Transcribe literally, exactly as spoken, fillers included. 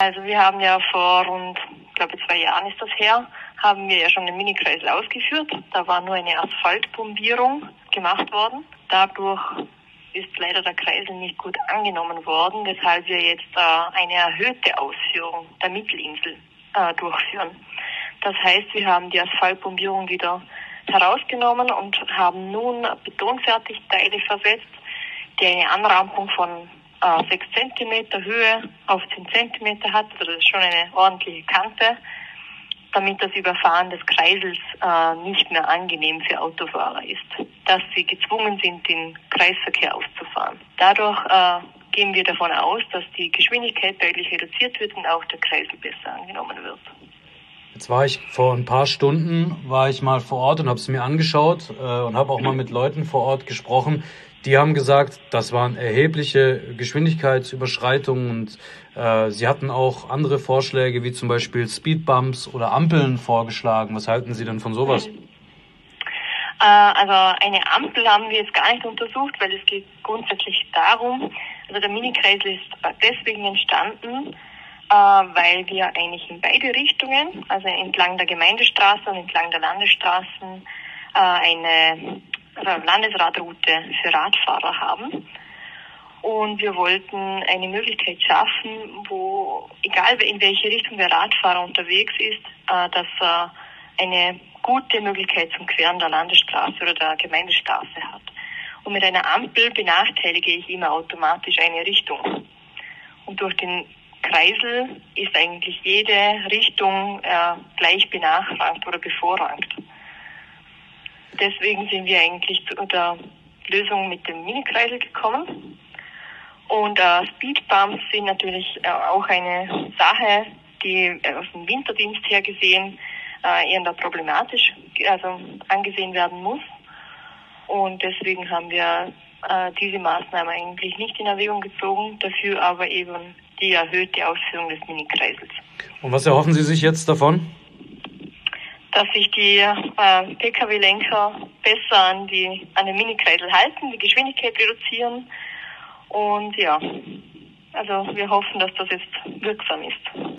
Also wir haben ja vor rund, ich glaube zwei Jahren ist das her, haben wir ja schon den Minikreisel ausgeführt. Da war nur eine Asphaltbombierung gemacht worden. Dadurch ist leider der Kreisel nicht gut angenommen worden, weshalb wir jetzt äh, eine erhöhte Ausführung der Mittelinsel äh, durchführen. Das heißt, wir haben die Asphaltbombierung wieder herausgenommen und haben nun Betonfertigteile versetzt, die eine Anrampung von äh, sechs Zentimeter Höhe auf zehn Zentimeter hat. Also das ist schon eine ordentliche Kante, damit das Überfahren des Kreisels äh, nicht mehr angenehm für Autofahrer ist, dass sie gezwungen sind, den Kreisverkehr auszufahren. Dadurch äh, gehen wir davon aus, dass die Geschwindigkeit deutlich reduziert wird und auch der Kreisel besser angenommen wird. Jetzt war ich vor ein paar Stunden, war ich mal vor Ort und habe es mir angeschaut äh, und habe auch mal mit Leuten vor Ort gesprochen. Die haben gesagt, das waren erhebliche Geschwindigkeitsüberschreitungen und äh, sie hatten auch andere Vorschläge, wie zum Beispiel Speedbumps oder Ampeln vorgeschlagen. Was halten Sie denn von sowas? Äh, also eine Ampel haben wir jetzt gar nicht untersucht, weil es geht grundsätzlich darum, also der Minikreisel ist deswegen entstanden, äh, weil wir eigentlich in beide Richtungen, also entlang der Gemeindestraße und entlang der Landesstraßen, äh, eine Landesradroute für Radfahrer haben. Und wir wollten eine Möglichkeit schaffen, wo, egal in welche Richtung der Radfahrer unterwegs ist, dass er eine gute Möglichkeit zum Queren der Landesstraße oder der Gemeindestraße hat. Und mit einer Ampel benachteilige ich immer automatisch eine Richtung. Und durch den Kreisel ist eigentlich jede Richtung äh, gleich benachrangt oder bevorrangt. Deswegen sind wir eigentlich zu der Lösung mit dem Minikreisel gekommen. Und äh, Speedbumps sind natürlich äh, auch eine Sache, die äh, aus dem Winterdienst her gesehen äh, eher problematisch also angesehen werden muss. Und deswegen haben wir äh, diese Maßnahme eigentlich nicht in Erwägung gezogen, dafür aber eben die erhöhte Ausführung des Minikreisels. Und was erhoffen Sie sich jetzt davon? Dass sich die äh, P K W-Lenker besser an die an den Minikreisel halten, die Geschwindigkeit reduzieren und ja, also wir hoffen, dass das jetzt wirksam ist.